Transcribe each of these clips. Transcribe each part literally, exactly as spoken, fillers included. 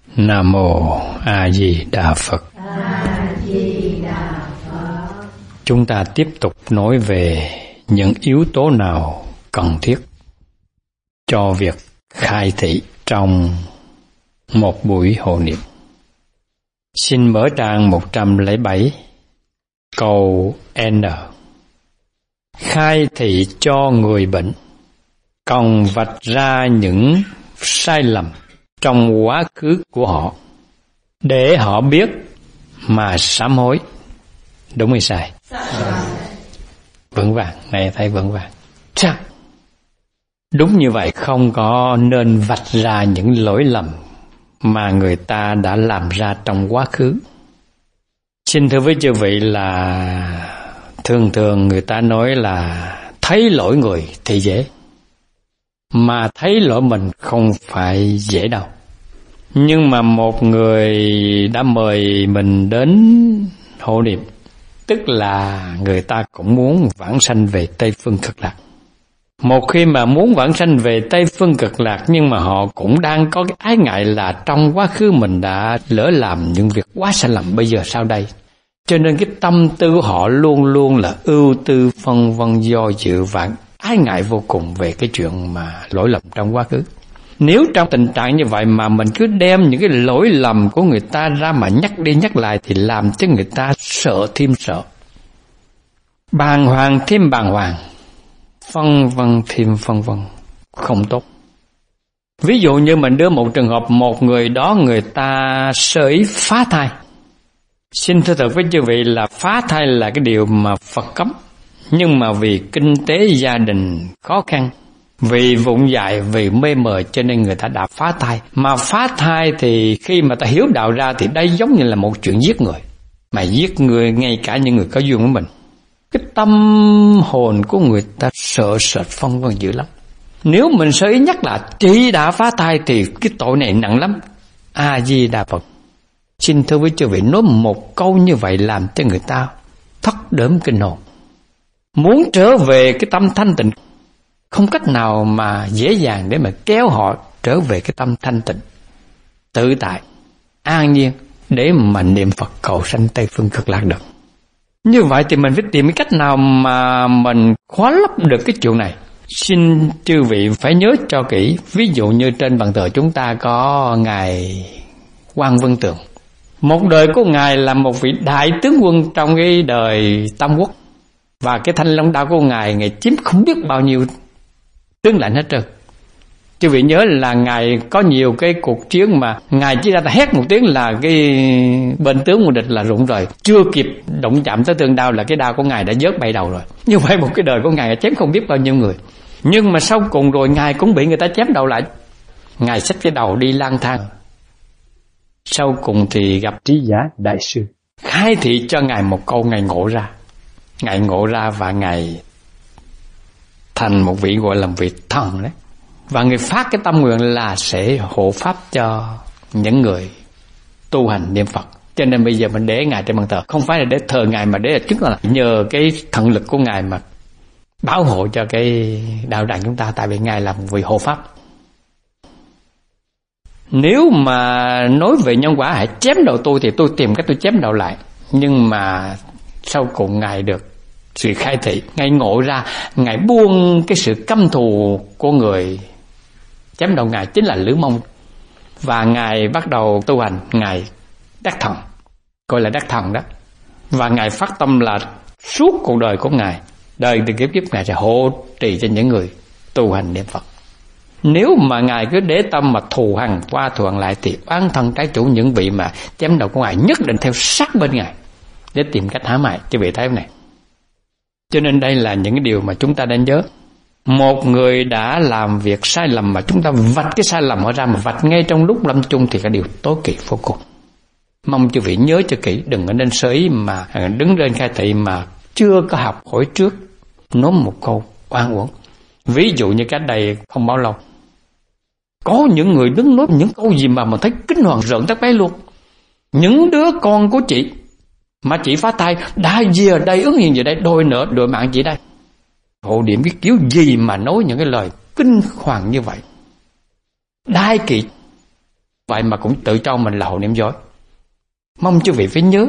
Nam Mô A Di Đà Phật. A Di Đà Phật. Chúng ta tiếp tục nói về những yếu tố nào cần thiết cho việc khai thị trong một buổi hộ niệm. Xin mở trang một trăm lẻ bảy, câu N. Khai thị cho người bệnh cần vạch ra những sai lầm trong quá khứ của họ để họ biết mà sám hối. Đúng hay sai? Vững vàng, này thấy vững vàng. Chắc. Đúng như vậy, không có nên vạch ra những lỗi lầm mà người ta đã làm ra trong quá khứ. Xin thưa với chư vị là thường thường người ta nói là thấy lỗi người thì dễ, mà thấy lỗi mình không phải dễ đâu. Nhưng mà một người đã mời mình đến hộ niệm, tức là người ta cũng muốn vãng sanh về Tây Phương Cực Lạc. Một khi mà muốn vãng sanh về Tây Phương Cực Lạc, nhưng mà họ cũng đang có cái ái ngại là trong quá khứ mình đã lỡ làm những việc quá sai lầm, bây giờ sao đây? Cho nên cái tâm tư của họ luôn luôn là ưu tư phân vân do dự và ái ngại vô cùng về cái chuyện mà lỗi lầm trong quá khứ. Nếu trong tình trạng như vậy mà mình cứ đem những cái lỗi lầm của người ta ra mà nhắc đi nhắc lại thì làm cho người ta sợ thêm sợ, bàng hoàng thêm bàng hoàng, phân vân thêm phân vân, không tốt. Ví dụ như mình đưa một trường hợp một người đó người ta sơ ý phá thai. Xin thưa thật với chư vị là phá thai là cái điều mà Phật cấm, nhưng mà vì kinh tế gia đình khó khăn, vì vụng dại, vì mê mờ cho nên người ta đã phá thai. Mà phá thai thì khi mà ta hiếu đạo ra thì đây giống như là một chuyện giết người, mà giết người ngay cả những người có duyên với mình. Cái tâm hồn của người ta sợ sệt phân vân dữ lắm. Nếu mình sơ ý nhắc là chị đã phá thai thì cái tội này nặng lắm. A Di Đà Phật. Xin thưa với chư vị, nói một câu như vậy làm cho người ta thất đỡm kinh hồn, muốn trở về cái tâm thanh tịnh, không cách nào mà dễ dàng để mà kéo họ trở về cái tâm thanh tịnh, tự tại, an nhiên để mà niệm Phật cầu sanh Tây Phương Cực Lạc được. Như vậy thì mình phải tìm cái cách nào mà mình khóa lấp được cái chuyện này. Xin chư vị phải nhớ cho kỹ. Ví dụ như trên bàn thờ chúng ta có Ngài Quang Vân Tường. Một đời của Ngài là một vị đại tướng quân trong cái đời Tam Quốc. Và cái thanh long đao của Ngài, Ngài chiếm không biết bao nhiêu tướng lãnh hết trơn. Chư vị nhớ là Ngài có nhiều cái cuộc chiến mà Ngài chỉ ra hét một tiếng là cái bên tướng của địch là rụng rồi. Chưa kịp động chạm tới tương đao là cái đao của Ngài đã vớt bay đầu rồi. Như vậy một cái đời của Ngài chém không biết bao nhiêu người. Nhưng mà sau cùng rồi Ngài cũng bị người ta chém đầu lại. Ngài xách cái đầu đi lang thang. Sau cùng thì gặp Trí Giả Đại Sư, khai thị cho Ngài một câu, Ngài ngộ ra. Ngài ngộ ra và Ngài thành một vị gọi là vị thần đấy. Và Ngài phát cái tâm nguyện là sẽ hộ pháp cho những người tu hành niệm Phật. Cho nên bây giờ mình để Ngài trên bàn thờ, không phải là để thờ Ngài mà để là chính là nhờ cái thần lực của Ngài mà bảo hộ cho cái đạo tràng chúng ta, tại vì Ngài là một vị hộ pháp. Nếu mà nói về nhân quả hãy chém đầu tôi thì tôi tìm cách tôi chém đầu lại. Nhưng mà sau cùng Ngài được sự khai thị, Ngài ngộ ra, Ngài buông cái sự căm thù của người chém đầu Ngài chính là Lữ Mông. Và Ngài bắt đầu tu hành, Ngài đắc thần, gọi là đắc thần đó. Và Ngài phát tâm là suốt cuộc đời của Ngài, đời từ kiếp kiếp Ngài sẽ hộ trì cho những người tu hành niệm Phật. Nếu mà Ngài cứ để tâm mà thù hằn qua thù hằn lại thì oán thân trái chủ những vị mà chém đầu của Ngài nhất định theo sát bên Ngài để tìm cách hãm hại. Chứ vị thấy không này? Cho nên đây là những cái điều mà chúng ta nên nhớ. Một người đã làm việc sai lầm mà chúng ta vạch cái sai lầm ở ra, mà vạch ngay trong lúc lâm chung thì cái điều tối kỵ vô cùng. Mong chư vị nhớ cho kỹ, đừng có nên sơ ý mà đứng lên khai thị mà chưa có học hỏi trước, nói một câu oan uổng. Ví dụ như cách đây không bao lâu, có những người đứng nói những câu gì mà mình thấy kinh hoàng rợn tóc gáy luôn. Những đứa con của chị mà chị phá thai đã gì ở đây, ứng hiện gì đây, đôi nữa đôi mạng chị đây. Hộ điểm cái kiểu gì mà nói những cái lời kinh hoàng như vậy. Đai kỵ vậy mà cũng tự cho mình là hộ niệm giỏi. Mong chư vị phải nhớ,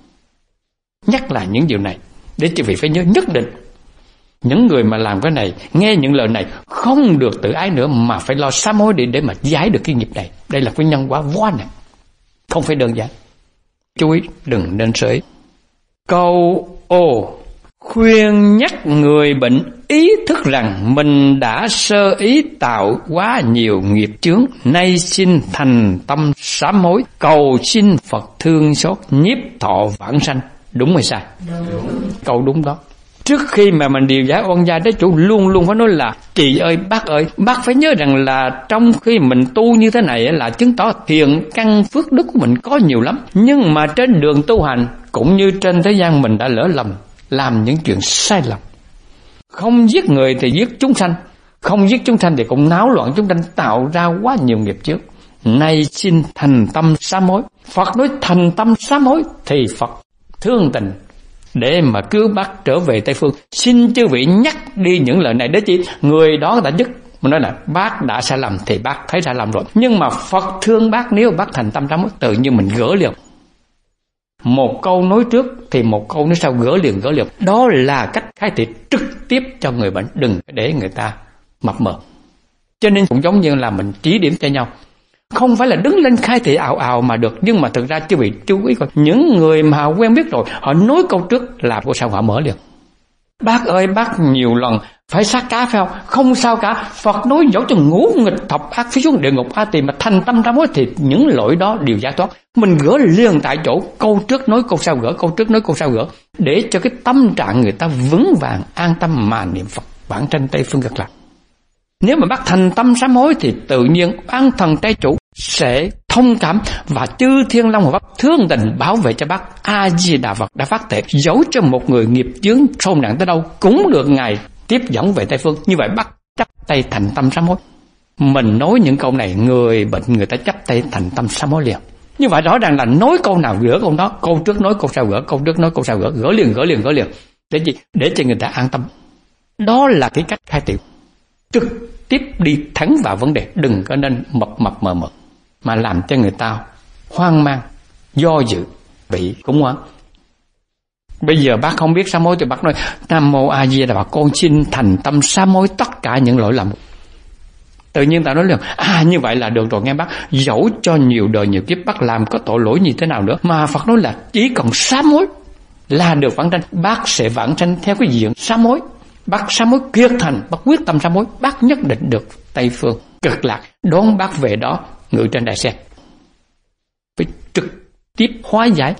nhắc lại những điều này để chư vị phải nhớ nhất định. Những người mà làm cái này, nghe những lời này không được tự ái nữa, mà phải lo sám hối để để mà giải được cái nghiệp này. Đây là cái nhân quả quá nặng, không phải đơn giản. Chú ý đừng nên sới. Câu ô khuyên nhắc người bệnh ý thức rằng mình đã sơ ý tạo quá nhiều nghiệp chướng, nay xin thành tâm sám hối, cầu xin Phật thương xót, nhiếp thọ vãng sanh. Đúng hay sai? Đúng. Câu đúng đó. Trước khi mà mình điều giải oan gia trái chủ, luôn luôn phải nói là chị ơi, bác ơi, bác phải nhớ rằng là trong khi mình tu như thế này là chứng tỏ thiện căn phước đức của mình có nhiều lắm. Nhưng mà trên đường tu hành cũng như trên thế gian mình đã lỡ lầm, làm những chuyện sai lầm. Không giết người thì giết chúng sanh, không giết chúng sanh thì cũng náo loạn chúng sanh, tạo ra quá nhiều nghiệp trước. Nay xin thành tâm sám hối. Phật nói thành tâm sám hối thì Phật thương tình để mà cứu bác trở về Tây Phương. Xin chư vị nhắc đi những lời này để chi? Người đó đã dứt. Mình nói là bác đã sai lầm thì bác thấy sai lầm rồi, nhưng mà Phật thương bác, nếu bác thành tâm sám hối tự nhiên mình gỡ liền. Một câu nói trước thì một câu nói sau, gỡ liền gỡ liền. Đó là cách khai thị trực tiếp cho người bệnh, đừng để người ta mập mờ. Cho nên cũng giống như là mình chỉ điểm cho nhau, không phải là đứng lên khai thị ào ào mà được. Nhưng mà thực ra chứ bị chú ý coi, những người mà quen biết rồi, họ nói câu trước là câu sau họ mở liền. Bác ơi, bác nhiều lần phải sát cá phải không? Không sao cả. Phật nói dẫu cho ngũ nghịch thập ác phía xuống địa ngục A Tỳ mà thành tâm sám hối thì những lỗi đó đều giải thoát. Mình gỡ liền tại chỗ, câu trước nói câu sau gỡ, câu trước nói câu sau gỡ, để cho cái tâm trạng người ta vững vàng, an tâm mà niệm Phật vãng sanh Tây Phương Cực Lạc. Nếu mà bác thành tâm sám hối thì tự nhiên an thần trái chủ sẽ thông cảm và chư thiên long Phật thương tình bảo vệ cho bác. A Di Đà Phật đã phát thể, dẫu cho một người nghiệp chướng sâu nặng tới đâu cũng được Ngài tiếp dẫn về Tây Phương. Như vậy bác chắp tay thành tâm sám hối. Mình nói những câu này, người bệnh người ta chắp tay thành tâm sám hối liền. Như vậy rõ ràng là nói câu nào gỡ câu đó, câu trước nói câu sau gỡ, câu trước nói câu sau gỡ, gỡ liền gỡ liền gỡ liền. Để gì? Để cho người ta an tâm. Đó là cái cách khai thị, trực tiếp đi thẳng vào vấn đề, đừng có nên mập mập mờ mờ mà làm cho người ta hoang mang, do dự, bị khủng hoảng. Bây giờ bác không biết sám hối thì bác nói Nam Mô A Di Đà Phật, con xin thành tâm sám hối tất cả những lỗi lầm. Tự nhiên ta nói liền, à như vậy là được rồi nghe bác. Dẫu cho nhiều đời nhiều kiếp bác làm có tội lỗi như thế nào nữa, mà Phật nói là chỉ cần sám hối là được vãng sanh. Bác sẽ vãng sanh theo cái diện sám hối. Bác sám hối kiệt thành, bác quyết tâm sám hối, bác nhất định được Tây Phương Cực Lạc, đón bác về đó ngự trên đại xe. Phải trực tiếp hóa giải.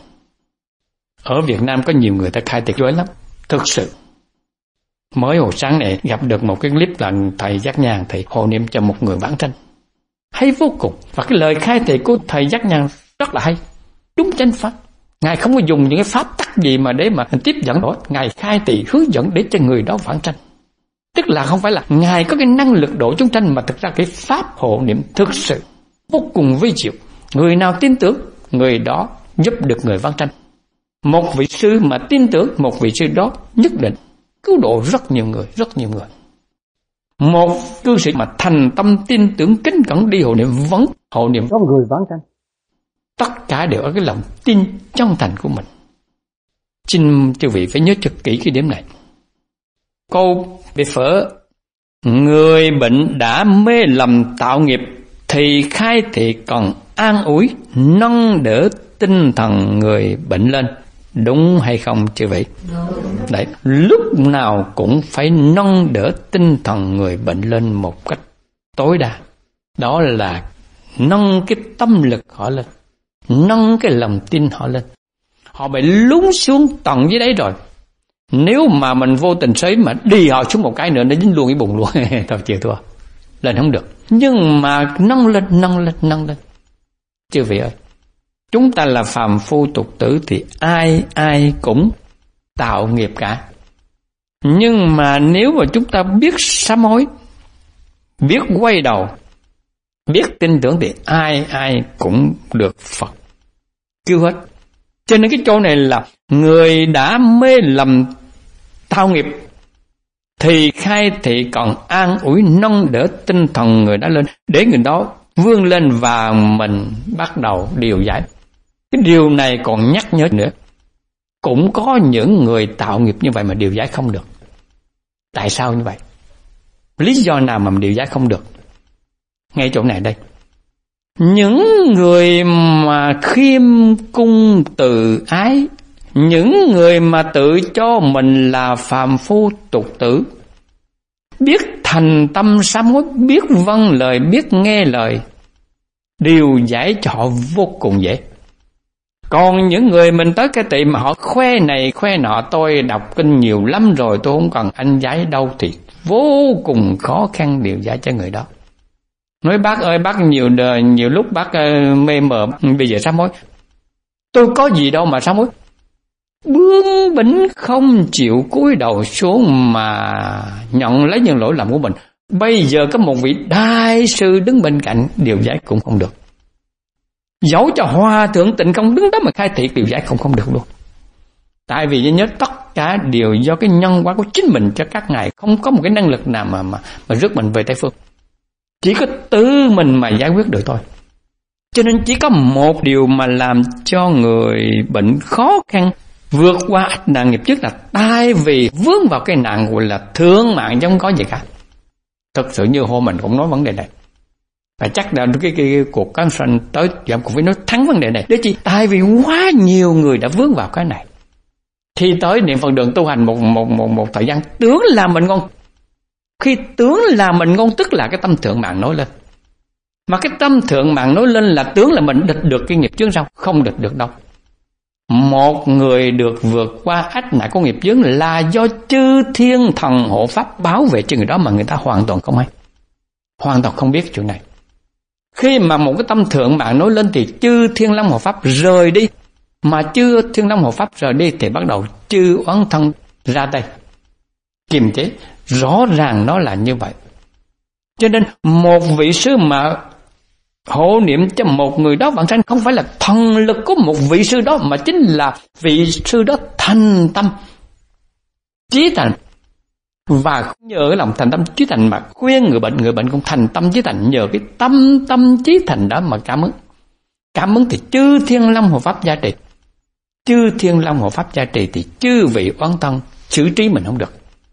Ở Việt Nam có nhiều người ta khai tiệc giỏi lắm, thực sự. Mới hồi sáng này gặp được một cái clip là thầy Giác Nhàn, thầy hộ niệm cho một người vãng sanh, hay vô cùng. Và cái lời khai thị của thầy Giác Nhàn rất là hay, đúng chánh pháp. Ngài không có dùng những cái pháp tắc gì mà để mà tiếp dẫn đó, Ngài khai thị hướng dẫn để cho người đó vãng sanh. Tức là không phải là Ngài có cái năng lực độ chúng sanh, mà thực ra cái pháp hộ niệm thực sự vô cùng vi diệu. Người nào tin tưởng, người đó giúp được người vãng sanh. Một vị sư mà tin tưởng, một vị sư đó nhất định cứu độ rất nhiều người, rất nhiều người. Một cư sĩ mà thành tâm tin tưởng kính cẩn đi hộ niệm, vẫn hộ niệm có người vãng sanh. Tất cả đều ở cái lòng tin chân thành của mình. Xin chư vị phải nhớ cho kỹ cái điểm này. Câu về phở, người bệnh đã mê lầm tạo nghiệp thì khai thị còn an ủi, nâng đỡ tinh thần người bệnh lên. Đúng hay không chư vị? Đúng. Đấy, lúc nào cũng phải nâng đỡ tinh thần người bệnh lên một cách tối đa. Đó là nâng cái tâm lực họ lên, nâng cái lòng tin họ lên. Họ bị lún xuống tận dưới đấy rồi. Nếu mà mình vô tình sấy mà đi họ xuống một cái nữa, nó dính luôn cái bụng luôn. Thôi chịu thua, lên không được. Nhưng mà nâng lên, nâng lên, nâng lên. Chư vị ơi, chúng ta là phàm phu tục tử thì ai ai cũng tạo nghiệp cả. Nhưng mà nếu mà chúng ta biết sám hối, biết quay đầu, biết tin tưởng thì ai ai cũng được Phật cứu hết. Cho nên cái chỗ này là người đã mê lầm tạo nghiệp thì khai thị còn an ủi, nâng đỡ tinh thần người đó lên, để người đó vươn lên và mình bắt đầu điều giải. Cái điều này còn nhắc nhớ nữa, cũng có những người tạo nghiệp như vậy mà điều giải không được. Tại sao như vậy? Lý do nào mà điều giải không được? Ngay chỗ này đây. Những người mà khiêm cung từ ái, những người mà tự cho mình là phàm phu tục tử, biết thành tâm sám hối, biết vâng lời, biết nghe lời, điều giải cho họ vô cùng dễ. Còn những người mình tới cái tiệm mà họ khoe này khoe nọ, tôi đọc kinh nhiều lắm rồi, tôi không cần anh giải đâu, thì vô cùng khó khăn điều giải cho người đó. Nói bác ơi, bác nhiều đời, nhiều lúc bác uh, mê mờ, bây giờ sám hối. Tôi có gì đâu mà sám hối. Bướng bỉnh không chịu cúi đầu xuống mà nhận lấy những lỗi lầm của mình. Bây giờ có một vị đại sư đứng bên cạnh, điều giải cũng không được. Dẫu cho hòa thượng Tịnh Không đứng đó mà khai thị, điều giải không không được luôn. Tại vì nhớ tất cả đều do cái nhân quả của chính mình, cho các ngài không có một cái năng lực nào mà mà, mà rước mình về Tây Phương. Chỉ có tự mình mà giải quyết được thôi. Cho nên chỉ có một điều mà làm cho người bệnh khó khăn vượt qua ách nạn nghiệp trước là tại vì vướng vào cái nạn gọi là thương mạng chứ không có gì cả. Thực sự như hôm mình cũng nói vấn đề này. Và chắc là cái, cái, cái cuộc cán sanh tới giảm cũng phải nói thắng vấn đề này. Đấy chỉ tại vì quá nhiều người đã vướng vào cái này. Khi tới niệm Phật đường tu hành một, một, một, một thời gian, tướng là mình ngon. Khi tướng là mình ngon tức là cái tâm thượng mạng nói lên. Mà cái tâm thượng mạng nói lên là tướng là mình địch được cái nghiệp chướng sao? Không địch được đâu. Một người được vượt qua ách nạn của nghiệp chướng là do chư thiên thần hộ pháp bảo vệ cho người đó mà người ta hoàn toàn không hay. Hoàn toàn không biết chuyện này. Khi mà một cái tâm thượng mạng nói lên thì chư thiên long hộ pháp rời đi. Mà chư thiên long hộ pháp rời đi thì bắt đầu chư oán thân ra đây kiềm chế. Rõ ràng nó là như vậy. Cho nên một vị sư mà hộ niệm cho một người đó vãng sanh không phải là thần lực của một vị sư đó, mà chính là vị sư đó thành tâm chí thành, và nhờ cái lòng thành tâm chí thành mà khuyên người bệnh, người bệnh cũng thành tâm chí thành, nhờ cái tâm tâm chí thành đó mà cảm ứng. Cảm ứng thì chư thiên long hộ pháp gia trì. Chư thiên long hộ pháp gia trì thì chư vị oán thân xử trí mình không được.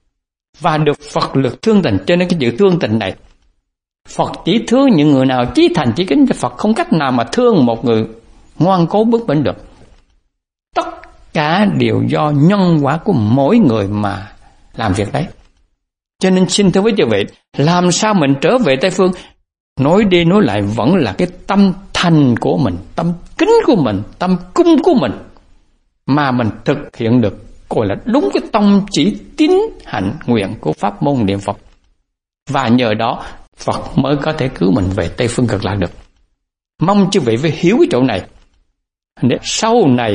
Và được Phật lực thương tình, cho nên cái chữ thương tình này Phật chỉ thương những người nào chí thành chí kính, cho Phật không cách nào mà thương một người ngoan cố bướng bỉnh được. Tất cả đều do nhân quả của mỗi người mà làm việc đấy. Cho nên xin thưa với quý vị, làm sao mình trở về Tây Phương? Nói đi nói lại vẫn là cái tâm thành của mình, tâm kính của mình, tâm cung của mình mà mình thực hiện được, gọi là đúng cái tông chỉ tín hạnh nguyện của pháp môn niệm Phật. Và nhờ đó Phật mới có thể cứu mình về Tây Phương Cực Lạc được. Mong chư vị phải hiểu cái chỗ này. Để sau này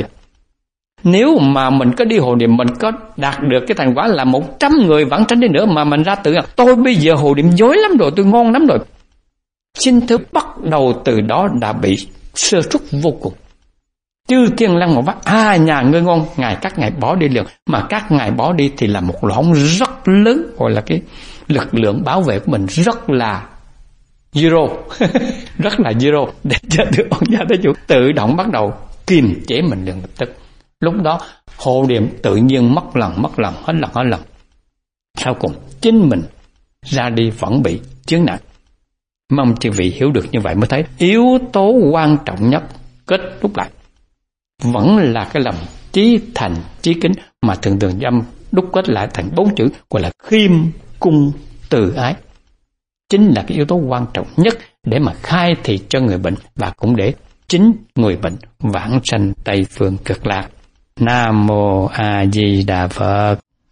nếu mà mình có đi hộ niệm, mình có đạt được cái thành quả là một trăm người vãng sanh đi nữa mà mình ra tự tôi bây giờ hộ niệm dối lắm rồi, tôi ngon lắm rồi, xin thưa bắt đầu từ đó đã bị sơ suất vô cùng. Chư thiên lăng một bác à nhà ngươi ngon, ngài các ngài bỏ đi liền, mà các ngài bỏ đi thì là một lỗ hổng rất lớn, gọi là cái lực lượng bảo vệ của mình rất là zero rất là zero, để cho được ông gia tế chủ tự động bắt đầu kiềm chế mình liền lập tức. Lúc đó hộ niệm tự nhiên mất lần mất lần hết lần hết lần. Sau cùng chính mình ra đi vẫn bị chướng nặng. Mong chư vị hiểu được như vậy mới thấy yếu tố quan trọng nhất kết thúc lại vẫn là cái lòng chí thành chí kính, mà thường thường dâm đúc kết lại thành bốn chữ gọi là khiêm cung từ ái. Chính là cái yếu tố quan trọng nhất để mà khai thị cho người bệnh, và cũng để chính người bệnh vãng sanh Tây Phương Cực Lạc. Nam mô A Di Đà Phật.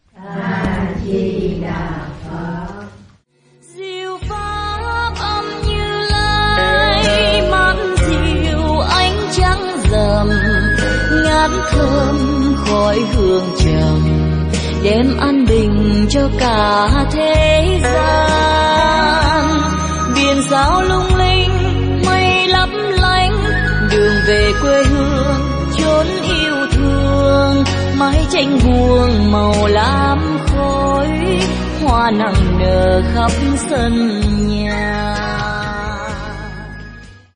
A Di Đà Phật. Diệu pháp âm Như Lai, mắt diệu ánh trắng rằm, ngát thơm khói hương trầm, đem an bình cho cả thế gian. Biển sao lung linh, mây lấp lánh, đường về quê hương chốn yêu thương. Mái tranh buông màu lam khói, hoa nặng nở khắp sân nhà.